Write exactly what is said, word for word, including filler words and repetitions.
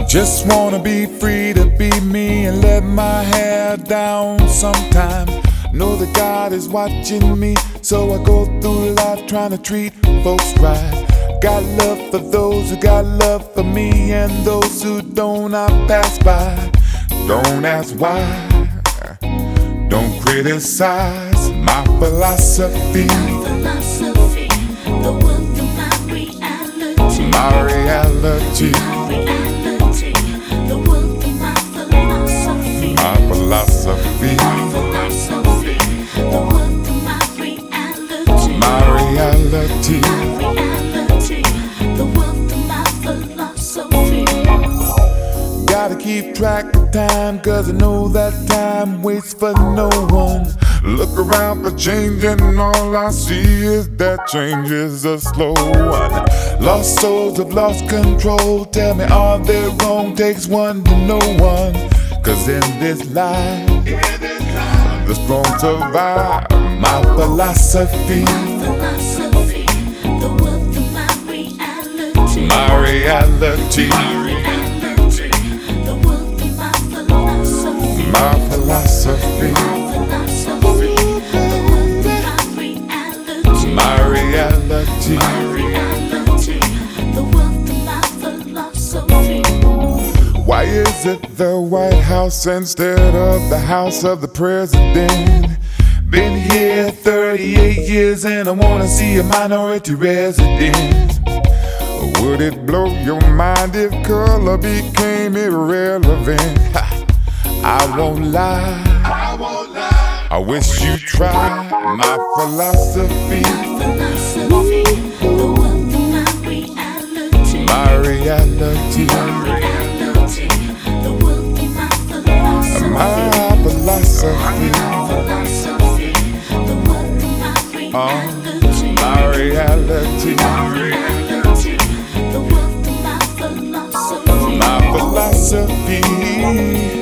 Just wanna be free to be me and let my hair down sometime. Know that God is watching me, so I go through life trying to treat folks right. Got love for those who got love for me, and those who don't I pass by. Don't ask why, don't criticize my philosophy. My philosophy, the world of my reality. My reality, My reality, the world of my philosophy. my philosophy, My philosophy, the world of my reality. my reality. My reality, the world of my philosophy. Gotta keep track of time, cause I know that time waits for no one. Look around for change and all I see is that change is a slow one. Lost souls have lost control. Tell me, are they wrong? Takes one to know one. Cause in this life, the strong survive. My philosophy, My philosophy, the world of my reality. my reality, My reality, the world of my philosophy. my philosophy, My philosophy, the world of my reality. my reality. My reality, the world of my philosophy. Why is it the White House instead of the House of the President? Been here thirty-eight years and I wanna see a minority resident. Would it blow your mind if color became irrelevant? Ha, I won't lie, I won't lie. I wish you'd try my philosophy, Philosophy, the world of my reality. my reality, My reality, the world of my philosophy. my philosophy, Philosophy, the world of my reality. my reality, My reality, the world of my philosophy. my philosophy.